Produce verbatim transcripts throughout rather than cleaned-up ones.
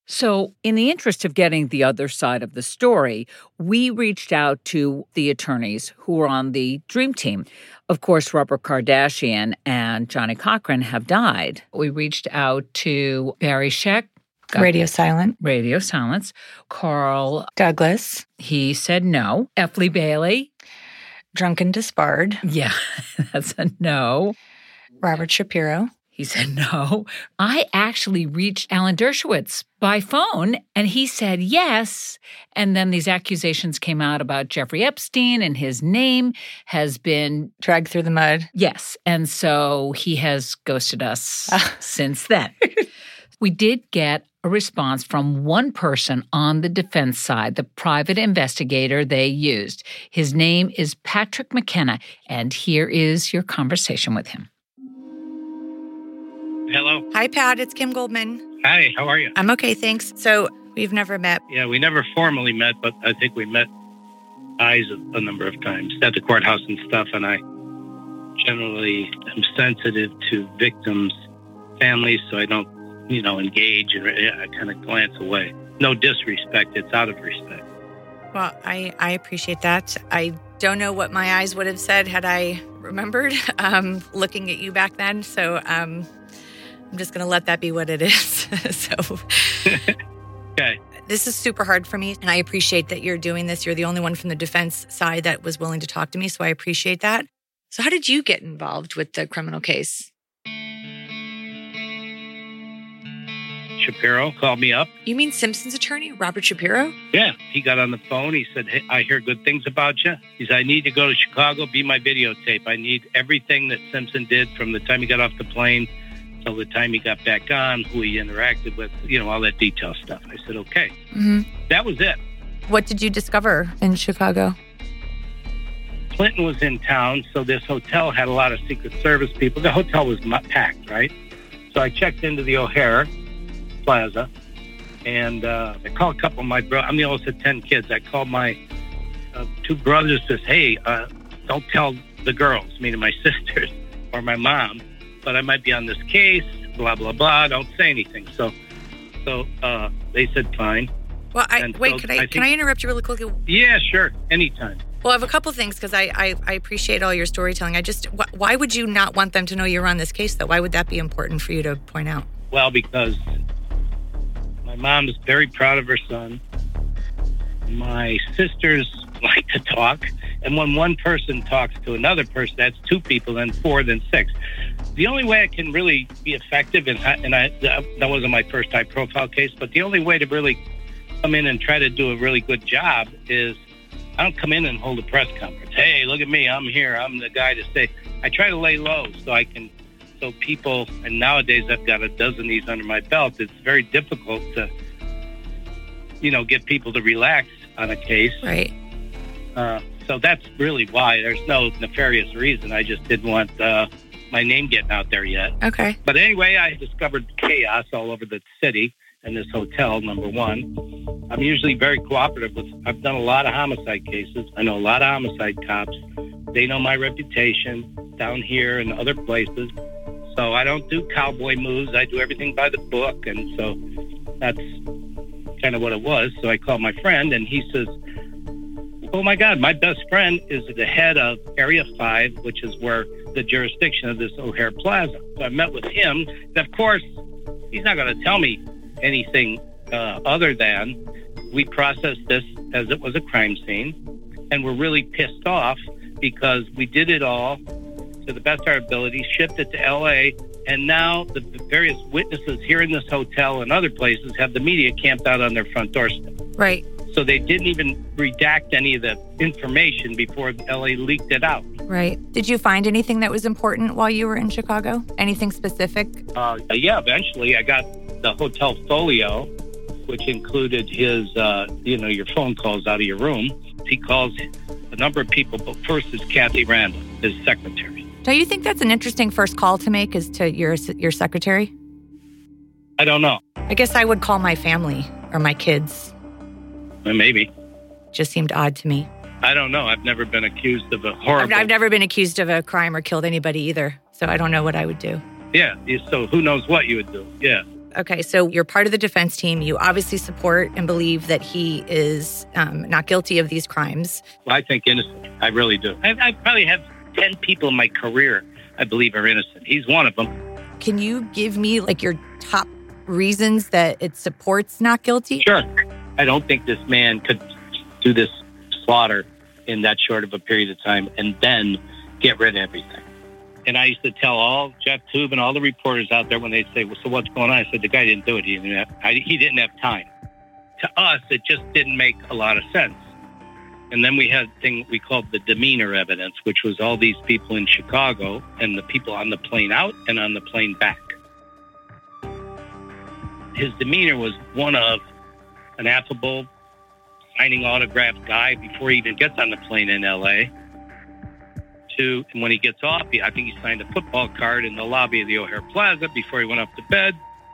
So, in the interest of getting the other side of the story, we reached out to the attorneys who were on the Dream Team. Of course, Robert Kardashian and Johnnie Cochran have died. We reached out to Barry Scheck. Radio Silent. Radio Silence. Carl Douglas. He said no. F. Lee Bailey. Drunken Disbarred. Yeah, that's a no. Robert Shapiro. He said no. I actually reached Alan Dershowitz by phone, and he said yes. And then these accusations came out about Jeffrey Epstein, and his name has been dragged through the mud. Yes. And so he has ghosted us since then. We did get a response from one person on the defense side, the private investigator they used. His name is Patrick McKenna, and here is your conversation with him. Hello. Hi, Pat. It's Kim Goldman. Hi, how are you? I'm okay, thanks. So we've never met. Yeah, we never formally met, but I think we met eyes a, a number of times at the courthouse and stuff, and I generally am sensitive to victims' families, so I don't, you know, engage, and I kind of glance away. No disrespect, it's out of respect. Well, I, I appreciate that. I don't know what my eyes would have said had I remembered um, looking at you back then, so um, I'm just going to let that be what it is. so, okay. This is super hard for me, and I appreciate that you're doing this. You're the only one from the defense side that was willing to talk to me, so I appreciate that. So how did you get involved with the criminal case? Shapiro called me up. You mean Simpson's attorney, Robert Shapiro? Yeah. He got on the phone. He said, hey, I hear good things about you. He said, I need to go to Chicago, be my videotape. I need everything that Simpson did from the time he got off the plane till the time he got back on, who he interacted with, you know, all that detail stuff. I said, okay. Mm-hmm. That was it. What did you discover in Chicago? Clinton was in town, so this hotel had a lot of Secret Service people. The hotel was packed, right? So I checked into the O'Hare Plaza, and uh, I called a couple of my brothers. I'm the oldest of ten kids. I called my uh, two brothers, says, hey, uh, don't tell the girls, meaning my sisters or my mom, but I might be on this case, blah, blah, blah. Don't say anything. So so uh, they said, fine. Well, I, and wait, so can I, I think, can I interrupt you really quickly? Yeah, sure. Anytime. Well, I have a couple things because I, I, I appreciate all your storytelling. I just, wh- why would you not want them to know you're on this case, though? Why would that be important for you to point out? Well, because my mom is very proud of her son. My sisters like to talk. And when one person talks to another person, that's two people, then four, then six. The only way I can really be effective, and, and I, that wasn't my first high-profile case, but the only way to really come in and try to do a really good job is I don't come in and hold a press conference. Hey, look at me. I'm here. I'm the guy to say. I try to lay low so I can, so people, and nowadays I've got a dozen of these under my belt. It's very difficult to, you know, get people to relax on a case. Right. Uh, so that's really why. There's no nefarious reason. I just didn't want uh, my name getting out there yet. Okay. But anyway, I discovered chaos all over the city and this hotel, number one. I'm usually very cooperative with, I've done a lot of homicide cases. I know a lot of homicide cops. They know my reputation down here and other places. So I don't do cowboy moves. I do everything by the book. And so that's kind of what it was. So I called my friend and he says, oh my God, my best friend is the head of Area five, which is where the jurisdiction of this O'Hare Plaza. So I met with him. And of course, he's not going to tell me anything uh, other than we processed this as it was a crime scene, and we're really pissed off because we did it all to the best of our ability, shipped it to L A, and now the various witnesses here in this hotel and other places have the media camped out on their front doorstep. Right. So they didn't even redact any of the information before L A leaked it out. Right. Did you find anything that was important while you were in Chicago? Anything specific? Uh, yeah, eventually I got the hotel folio, which included his, uh, you know, your phone calls out of your room. He calls a number of people, but first is Kathy Randall, his secretary. Do you think that's an interesting first call to make, is to your your secretary? I don't know. I guess I would call my family or my kids. Well, maybe. Just seemed odd to me. I don't know. I've never been accused of a horrible... I've, I've never been accused of a crime or killed anybody either, so I don't know what I would do. Yeah, so who knows what you would do. Yeah. Okay, so you're part of the defense team. You obviously support and believe that he is um, not guilty of these crimes. Well, I think innocent. I really do. I, I probably have ten people in my career I believe are innocent. He's one of them. Can you give me like your top reasons that it supports not guilty? Sure. I don't think this man could do this slaughter in that short of a period of time and then get rid of everything. And I used to tell all Jeff Toobin and all the reporters out there when they say, well, so what's going on? I said, the guy didn't do it. He didn't have, I, he didn't have time. To us, it just didn't make a lot of sense. And then we had a thing we called the demeanor evidence, which was all these people in Chicago and the people on the plane out and on the plane back. His demeanor was one of an affable, signing autographs guy before he even gets on the plane in L A. To, and when he gets off, he, I think he signed a football card in the lobby of the O'Hare Plaza before he went up to bed.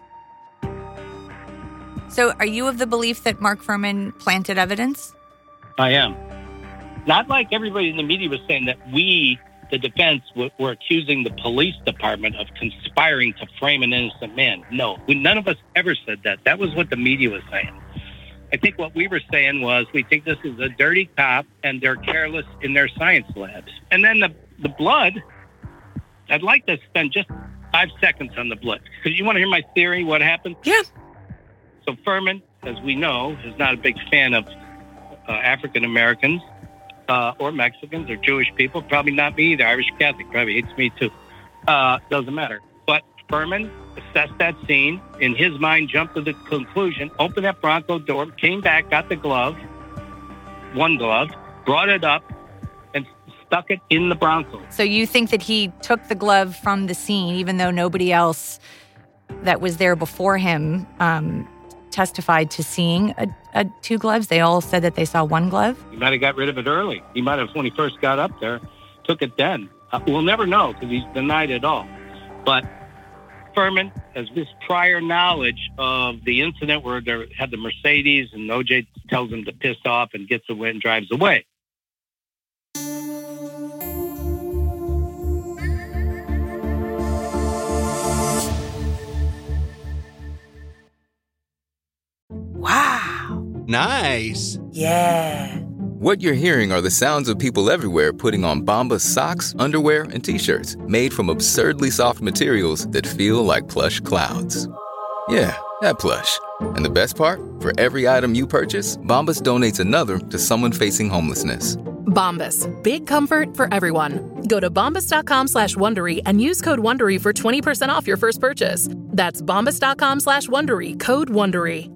So are you of the belief that Mark Fuhrman planted evidence? I am. Not like everybody in the media was saying that we, the defense, were, were accusing the police department of conspiring to frame an innocent man. No, we, none of us ever said that. That was what the media was saying. I think what we were saying was we think this is a dirty cop and they're careless in their science labs. And then the, the blood, I'd like to spend just five seconds on the blood. Because you want to hear my theory, what happened? Yeah. So Fuhrman, as we know, is not a big fan of uh, African Americans uh, or Mexicans or Jewish people. Probably not me either. Irish Catholic probably hates me too. Uh, doesn't matter. But Fuhrman assessed that scene. In his mind, jumped to the conclusion, opened that Bronco door, came back, got the glove, one glove, brought it up, and stuck it in the Bronco. So you think that he took the glove from the scene, even though nobody else that was there before him um, testified to seeing a, a two gloves? They all said that they saw one glove? He might have got rid of it early. He might have, when he first got up there, took it then. Uh, we'll never know because he's denied it all. But Fuhrman has this prior knowledge of the incident where they had the Mercedes and O J tells him to piss off and gets away and drives away. Wow. Nice. Yeah. What you're hearing are the sounds of people everywhere putting on Bombas socks, underwear, and T-shirts made from absurdly soft materials that feel like plush clouds. Yeah, that plush. And the best part? For every item you purchase, Bombas donates another to someone facing homelessness. Bombas. Big comfort for everyone. Go to bombas.com slash Wondery and use code Wondery for twenty percent off your first purchase. That's bombas.com slash Wondery. Code Wondery.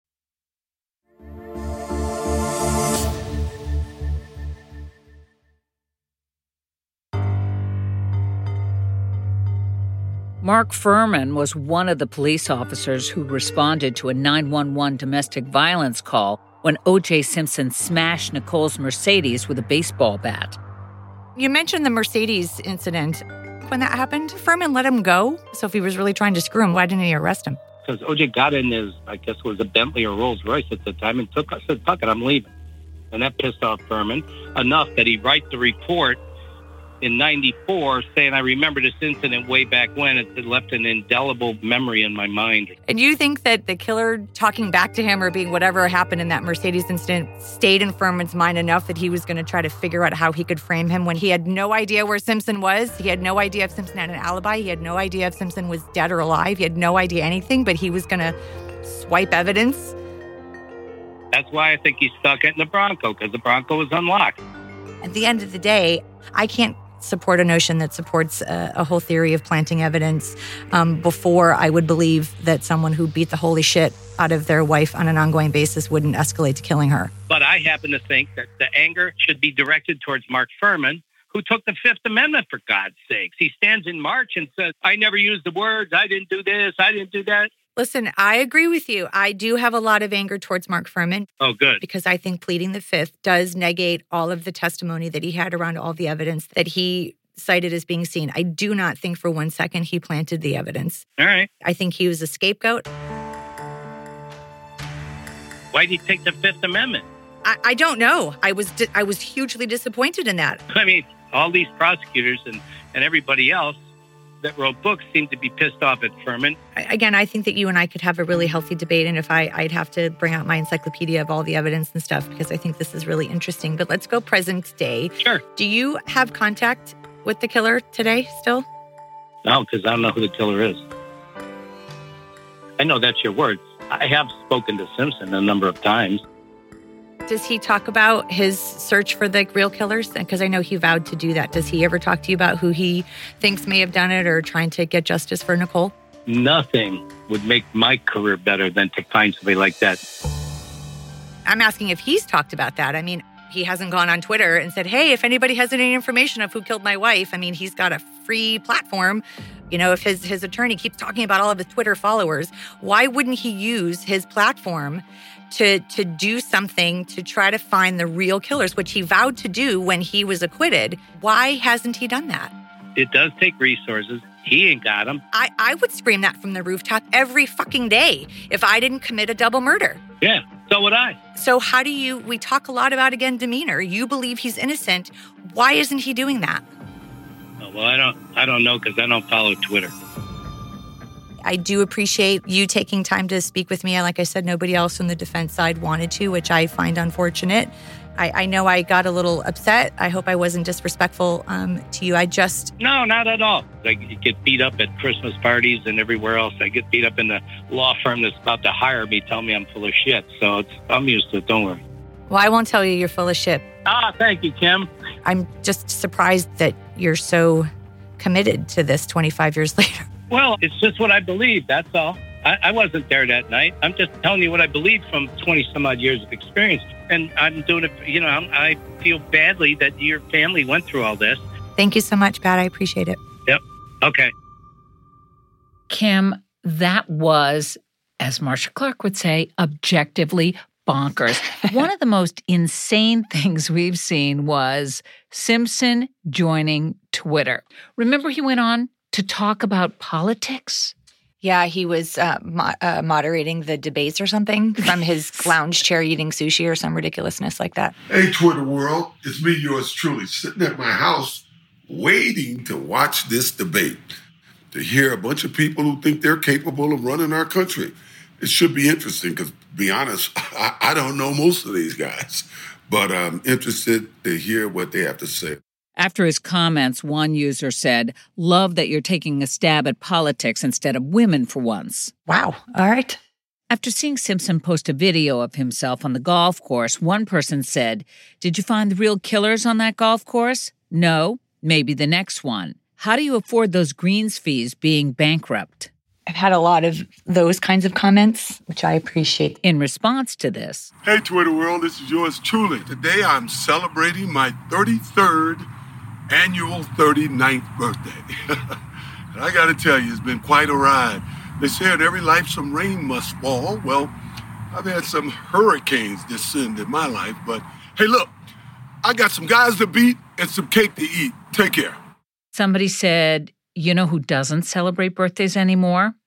Mark Fuhrman was one of the police officers who responded to a nine one one domestic violence call when O J Simpson smashed Nicole's Mercedes with a baseball bat. You mentioned the Mercedes incident. When that happened, Fuhrman let him go. So if he was really trying to screw him, why didn't he arrest him? Because O J got in his, I guess it was a Bentley or Rolls Royce at the time and took, I said, fuck it, I'm leaving. And that pissed off Fuhrman enough that he writes the report in ninety-four saying, I remember this incident way back when. It left an indelible memory in my mind. And you think that the killer talking back to him or being whatever happened in that Mercedes incident stayed in Fuhrman's mind enough that he was going to try to figure out how he could frame him when he had no idea where Simpson was? He had no idea if Simpson had an alibi. He had no idea if Simpson was dead or alive. He had no idea anything, but he was going to swipe evidence. That's why I think he stuck it in the Bronco, because the Bronco was unlocked. At the end of the day, I can't support a notion that supports a, a whole theory of planting evidence um, before I would believe that someone who beat the holy shit out of their wife on an ongoing basis wouldn't escalate to killing her. But I happen to think that the anger should be directed towards Mark Fuhrman, who took the Fifth Amendment, for God's sakes. He stands in March and says, I never used the words, I didn't do this, I didn't do that. Listen, I agree with you. I do have a lot of anger towards Mark Fuhrman. Oh, good. Because I think pleading the Fifth does negate all of the testimony that he had around all the evidence that he cited as being seen. I do not think for one second he planted the evidence. All right. I think he was a scapegoat. Why did he take the Fifth Amendment? I, I don't know. I was di- I was hugely disappointed in that. I mean, all these prosecutors and, and everybody else, that wrote books seem to be pissed off at Furman. Again, I think that you and I could have a really healthy debate. And if I, I'd have to bring out my encyclopedia of all the evidence and stuff, because I think this is really interesting. But let's go present day. Sure. Do you have contact with the killer today still? No, because I don't know who the killer is. I know that's your words. I have spoken to Simpson a number of times. Does he talk about his search for the real killers? Because I know he vowed to do that. Does he ever talk to you about who he thinks may have done it or trying to get justice for Nicole? Nothing would make my career better than to find somebody like that. I'm asking if he's talked about that. I mean, he hasn't gone on Twitter and said, hey, if anybody has any information of who killed my wife, I mean, he's got a free platform. You know, if his, his attorney keeps talking about all of his Twitter followers, why wouldn't he use his platform to to do something to try to find the real killers, which he vowed to do when he was acquitted? Why hasn't he done that? It does take resources. He ain't got them. I, I would scream that from the rooftop every fucking day if I didn't commit a double murder. Yeah, so would I. So how do you, we talk a lot about, again, demeanor. You believe he's innocent. Why isn't he doing that? Oh, well, I don't, I don't know because I don't follow Twitter. I do appreciate you taking time to speak with me. Like I said, nobody else on the defense side wanted to, which I find unfortunate. I, I know I got a little upset. I hope I wasn't disrespectful um, to you. I just... No, not at all. I get beat up at Christmas parties and everywhere else. I get beat up in the law firm that's about to hire me, tell me I'm full of shit. So it's, I'm used to it. Don't worry. Well, I won't tell you you're full of shit. Ah, thank you, Kim. I'm just surprised that you're so committed to this twenty-five years later. Well, it's just what I believe. That's all. I, I wasn't there that night. I'm just telling you what I believe from twenty some odd years of experience. And I'm doing it, you know, I'm, I feel badly that your family went through all this. Thank you so much, Pat. I appreciate it. Yep. Okay. Kim, that was, as Marcia Clark would say, objectively bonkers. One of the most insane things we've seen was Simpson joining Twitter. Remember he went on to talk about politics? Yeah, he was uh, mo- uh, moderating the debates or something from his lounge chair eating sushi or some ridiculousness like that. Hey, Twitter world. It's me, yours truly, sitting at my house waiting to watch this debate, to hear a bunch of people who think they're capable of running our country. It should be interesting because, to be honest, I, I don't know most of these guys, but I'm interested to hear what they have to say. After his comments, one user said, "Love that you're taking a stab at politics instead of women for once." Wow. All right. After seeing Simpson post a video of himself on the golf course, one person said, "Did you find the real killers on that golf course? No, maybe the next one. How do you afford those greens fees being bankrupt?" I've had a lot of those kinds of comments, which I appreciate. In response to this, Hey, Twitter world, this is yours truly. Today I'm celebrating my thirty-third annual thirty-ninth birthday. And I got to tell you, it's been quite a ride. They say in every life some rain must fall. Well, I've had some hurricanes descend in my life, but hey, look, I got some guys to beat and some cake to eat. Take care. somebody said, "You know who doesn't celebrate birthdays anymore?"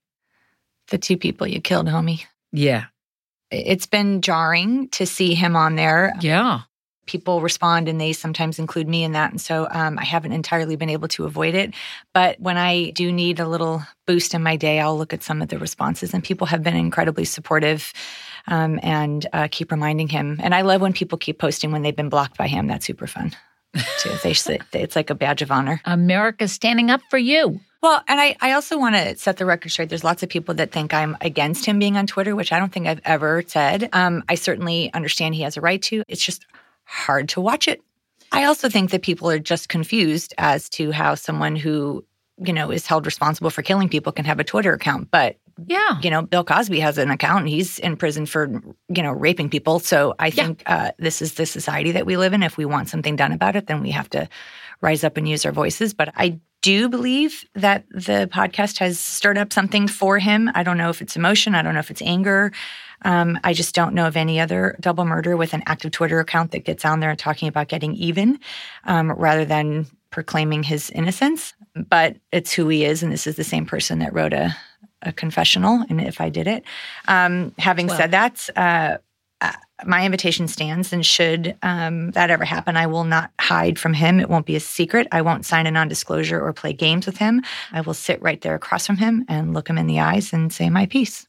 The two people you killed, homie. Yeah. It's been jarring to see him on there. Yeah. People respond and they sometimes include me in that. And so um, I haven't entirely been able to avoid it. But when I do need a little boost in my day, I'll look at some of the responses. And people have been incredibly supportive um, and uh, keep reminding him. And I love when people keep posting when they've been blocked by him. That's super fun. Too. They say, it's like a badge of honor. America's standing up for you. Well, and I, I also want to set the record straight. There's lots of people that think I'm against him being on Twitter, which I don't think I've ever said. Um, I certainly understand he has a right to. It's just hard to watch it. I also think that people are just confused as to how someone who, you know, is held responsible for killing people can have a Twitter account. But, yeah, you know, Bill Cosby has an account and he's in prison for, you know, raping people. So I think yeah. uh, this is the society that we live in. If we want something done about it, then we have to rise up and use our voices. But I do believe that the podcast has stirred up something for him. I don't know if it's emotion. I don't know if it's anger. Um, I just don't know of any other double murder with an active Twitter account that gets on there and talking about getting even um, rather than proclaiming his innocence. But it's who he is, and this is the same person that wrote a, a confessional, and if I did it. Um, having well. said that, uh, my invitation stands, and should um, that ever happen, I will not hide from him. It won't be a secret. I won't sign a non-disclosure or play games with him. I will sit right there across from him and look him in the eyes and say my piece.